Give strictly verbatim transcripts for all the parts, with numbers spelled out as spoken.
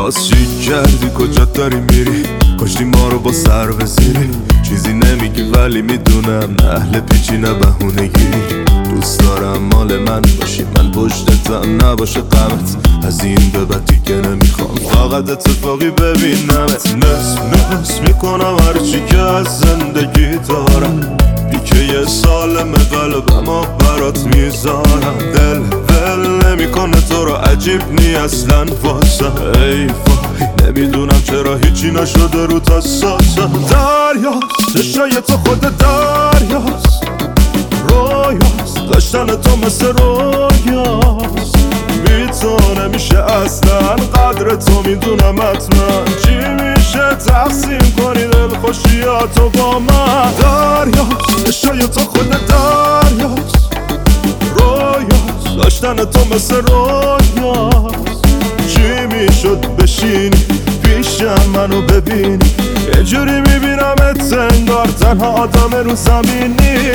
باز چی کردی کجا داری میری؟ کشتی ما رو با سر بزیری. چیزی نمیگی ولی میدونم اهل پیچی نه بهونگی. دوست دارم مال من باشی، من پشتتم نباشه غمت. از این به بعد دیگه نمیخوام فقط اتفاقی ببینمت. نصف نصف میکنم هرچی که از زندگی دارم. بیکه یه سالم قلبم و برات میذارم. دل ول نمیکنه تو رو، عجیب نی اصلا واسم. ای وای نمیدونم چرا هیچی نشده رو تا ساسم. دریاست چشای تو خود دریاست، رویاست داشتن تو مثل رویاست. بی تو نمیشه اصلا قدر تو میدونم حتما. چی میشه تقسیم کنی دل خوشیاتو با من؟ دریاست چشای تو خود دریاست، رویاست داشتن تو مثل رویاست. چی میشد بشینی پیشم منو ببینی؟ یه جوری میبینمت انگار تنها آدم رو زمینی.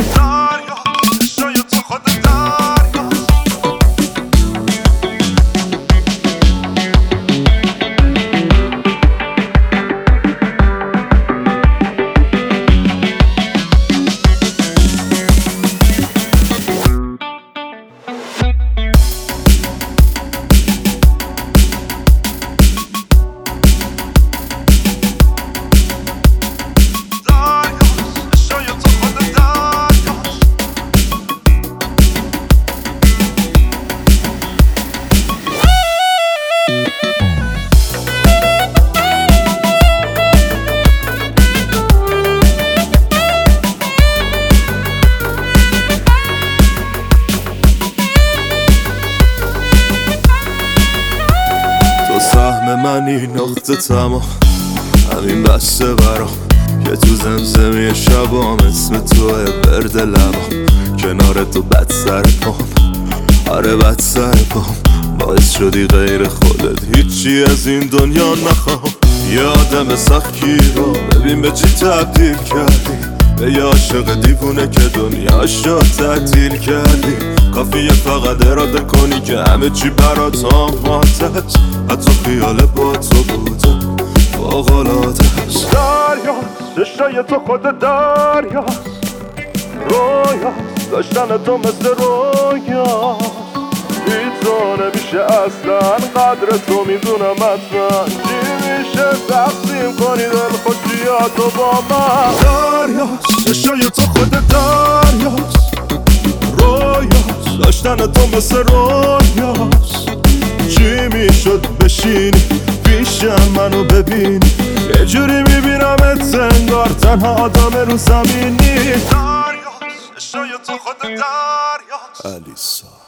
سهم منی نقطه تمام، همین بسته برام که تو زمزمی شبام اسم توه برد لبام. کنار تو بد سر پام، آره بد سر پام. باعث شدی غیر خودت هیچی از این دنیا نخوام. یادم سختی رو ببین به چی تبدیل کردی، به یه عاشق دیوونه که دنیاش رو تعطیل کردی. کافیه فقط اراده کنی که همه چی برات آماده است. حتی خیال با تو بودم فوق‌العاده است. دریاست چشای تو خود دریاست، رویاست داشتن تو مثل رویاست. بی تو نمیشه اصلا قدر تو میدونم حتما. چی میشه تقسیم کنی دل خوشیاتو با من؟ دریاست چشای تو خود دریاست، رویاست داشتن تو مثل رویاست. چی میشد بشینی پیشم منو ببینی؟ یه جوری میبینمت انگار تنها آدم رو زمینی. دریاست چشای تو خود دریاست. علیسا